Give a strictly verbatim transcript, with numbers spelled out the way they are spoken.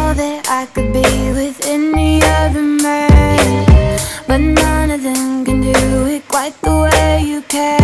know that I could be with any other man, but none of them can do it quite the way you can.